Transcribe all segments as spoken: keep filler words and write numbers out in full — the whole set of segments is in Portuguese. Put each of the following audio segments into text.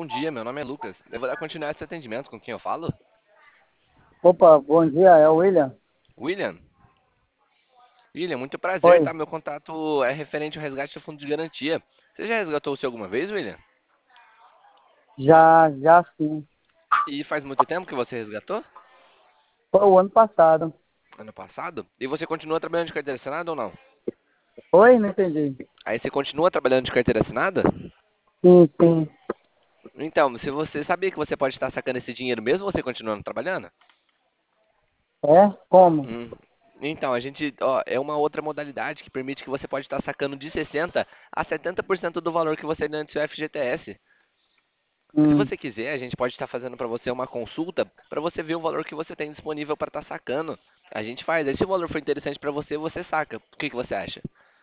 bom dia, meu nome é Lucas. Eu vou dar continuidade a esse atendimento com quem eu falo? Opa, bom dia, é o William. William? William, muito prazer, Oi, tá? Meu contato é referente ao resgate do fundo de garantia. Você já resgatou o seu alguma vez, William? já, já sim. E faz muito tempo que você resgatou? Foi o ano passado. Ano passado? E você continua trabalhando de carteira assinada ou não? Oi, não entendi. Aí você continua trabalhando de carteira assinada? Sim, sim. Então, se você sabia que você pode estar sacando esse dinheiro mesmo você continuando trabalhando? É? Como? Hum. Então, a gente, ó, é uma outra modalidade que permite que você pode estar sacando de sessenta a setenta por cento do valor que você ganha do seu F G T S. Se Hum. você quiser, a gente pode estar fazendo para você uma consulta para você ver o valor que você tem disponível para estar sacando. A gente faz. Aí, se o valor for interessante para você, você saca. O que que você acha?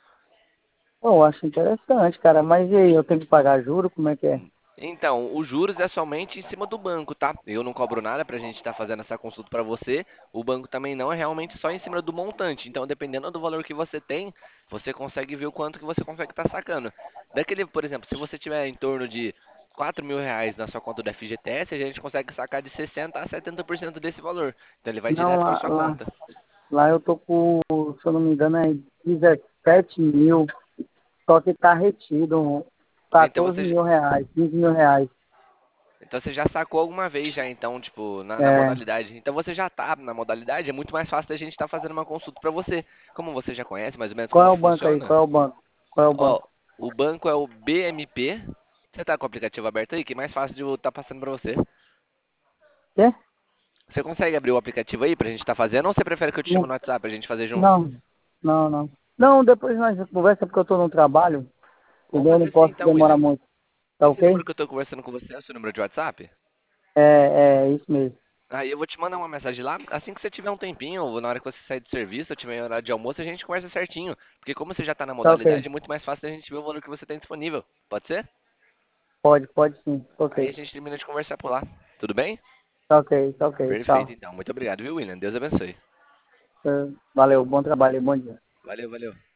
Eu acho interessante, cara. Mas e aí, eu tenho que pagar juro? Como é que é? Então, os juros é somente em cima do banco, tá? Eu não cobro nada para a gente estar fazendo essa consulta para você. O banco também não, é realmente só em cima do montante. Então, dependendo do valor que você tem, você consegue ver o quanto que você consegue estar sacando. Daquele, por exemplo, se você tiver em torno de quatro mil reais na sua conta do F G T S, a gente consegue sacar de sessenta a setenta por cento desse valor. Então, ele vai Não, direto para lá, sua lá, conta. lá eu tô com, se eu não me engano, é dezessete mil. Só que tá retido Então, quatorze você, mil reais, quinze mil reais. então você já sacou alguma vez já, então, tipo, na, na É. modalidade. Então você já tá na modalidade, é muito mais fácil da gente estar fazendo uma consulta para você. Como você já conhece mais ou menos Qual como é que o banco aí? funciona, Qual é o banco? Qual é o ó, banco? o banco é o B M P. Você tá com o aplicativo aberto aí? Que é mais fácil de eu estar passando para você. Quê? Você consegue abrir o aplicativo aí pra gente estar fazendo ou você prefere que eu te chame Não, no WhatsApp pra gente fazer junto? não, não. Não, não depois nós conversa porque eu tô no trabalho. Vamos Entendeu? Eu não fazer assim posso então, demorar William. muito. Tá Esse ok? número que eu tô conversando com você é o seu número de WhatsApp? É, é isso mesmo. Aí eu vou te mandar uma mensagem lá, assim que você tiver um tempinho, ou na hora que você sair do serviço, ou tiver horário de almoço, a gente conversa certinho. Porque como você já tá na Tá ok. modalidade, é muito mais fácil da gente ver o valor que você tem disponível. Pode ser? Pode, pode sim. Tá Aí a ok. gente termina de conversar por lá. Tudo bem? Tá ok, tá ok. Perfeito, Tchau. então. Muito obrigado, viu, William? Deus abençoe. É, valeu, bom trabalho e bom dia. Valeu, valeu.